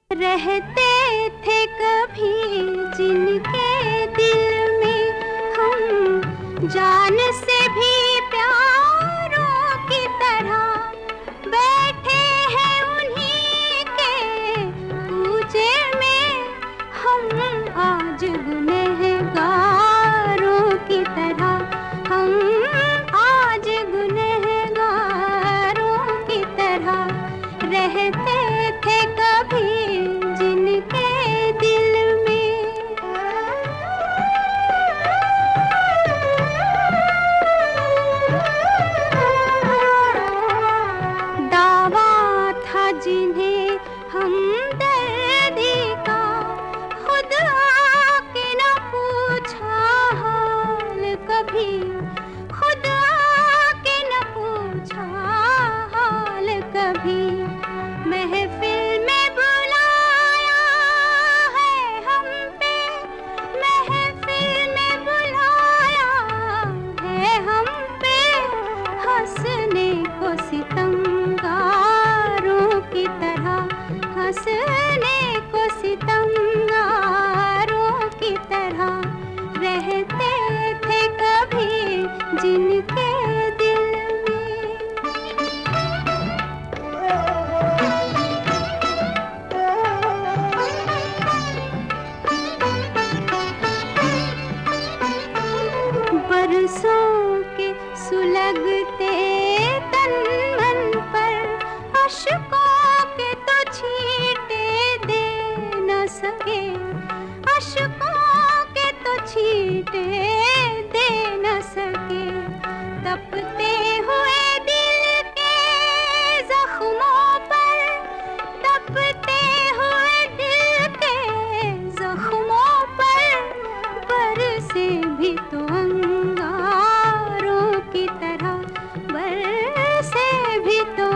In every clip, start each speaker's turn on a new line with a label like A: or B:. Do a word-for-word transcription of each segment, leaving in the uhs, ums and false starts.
A: रहते थे कभी जिनके दिल में हम जान से भी प्यारों की तरह बैठे हैं उन्हीं के पूजे में हम आज गुनहगारों की तरह हम आज गुनहगारों की तरह रहते थे कभी जिनके दिल में। दावा था जिन्हें हमदर्दी का खुद आके न पूछा हाल कभी, खुद आके न पूछा हाल कभी। महफिल में बुलाया है हम पे, महफिल में बुलाया है हम पे हंसने को सितमगारों की तरह, हंसने को सितमगारों की तरह रहते थे कभी जिनके दिल में। बरसों के सुलगते तन मन पर अश्कों के तो छींटे दे न सके, अश्कों के तो छींटे दे न सके। तपते हुए दिल के जख्मों पर, तपते हुए दिल के जख्मों पर बरसे भी तो अंगारों की तरह, बरसे भी तो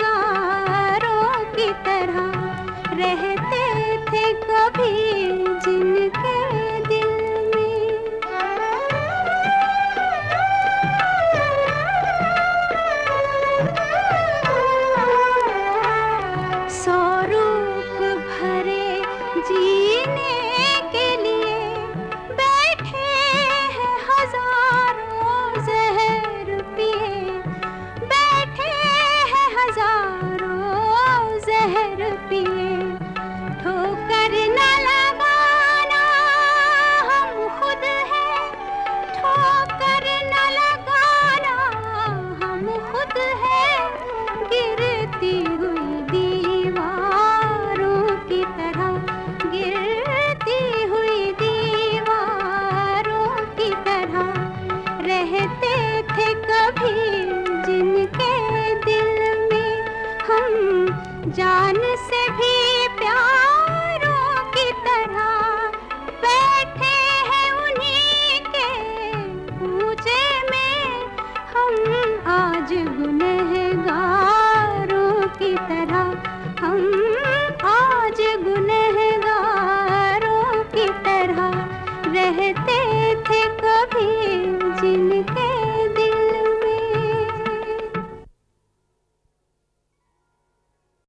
A: अंगारों की तरह रहते थे कभी।